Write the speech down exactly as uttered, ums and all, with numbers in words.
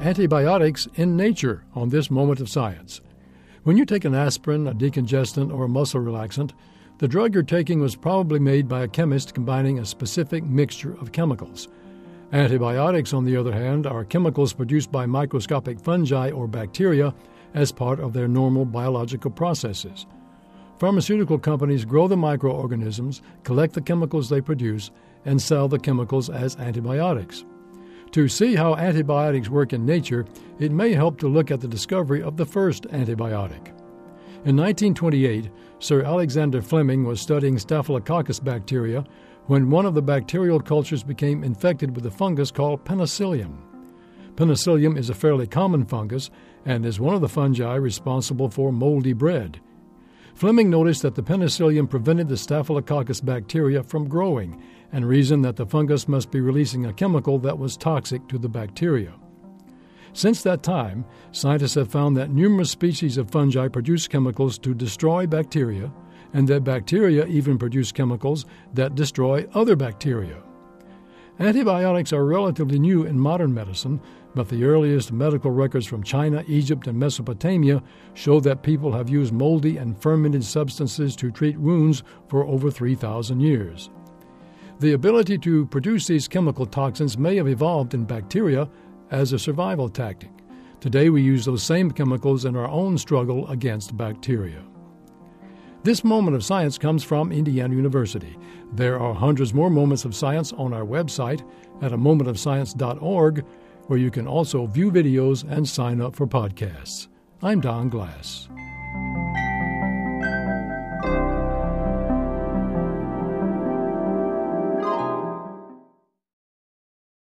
antibiotics in nature on this moment of science. When you take an aspirin, a decongestant, or a muscle relaxant, the drug you're taking was probably made by a chemist combining a specific mixture of chemicals. Antibiotics, on the other hand, are chemicals produced by microscopic fungi or bacteria as part of their normal biological processes. Pharmaceutical companies grow the microorganisms, collect the chemicals they produce, and sell the chemicals as antibiotics. To see how antibiotics work in nature, it may help to look at the discovery of the first antibiotic. In nineteen twenty-eight, Sir Alexander Fleming was studying Staphylococcus bacteria when one of the bacterial cultures became infected with a fungus called Penicillium. Penicillium is a fairly common fungus and is one of the fungi responsible for moldy bread. Fleming noticed that the Penicillium prevented the Staphylococcus bacteria from growing and reasoned that the fungus must be releasing a chemical that was toxic to the bacteria. Since that time, scientists have found that numerous species of fungi produce chemicals to destroy bacteria, and that bacteria even produce chemicals that destroy other bacteria. Antibiotics are relatively new in modern medicine, but the earliest medical records from China, Egypt, and Mesopotamia show that people have used moldy and fermented substances to treat wounds for over three thousand years. The ability to produce these chemical toxins may have evolved in bacteria as a survival tactic. Today we use those same chemicals in our own struggle against bacteria. This moment of science comes from Indiana University. There are hundreds more moments of science on our website at a moment of science dot org, where you can also view videos and sign up for podcasts. I'm Don Glass.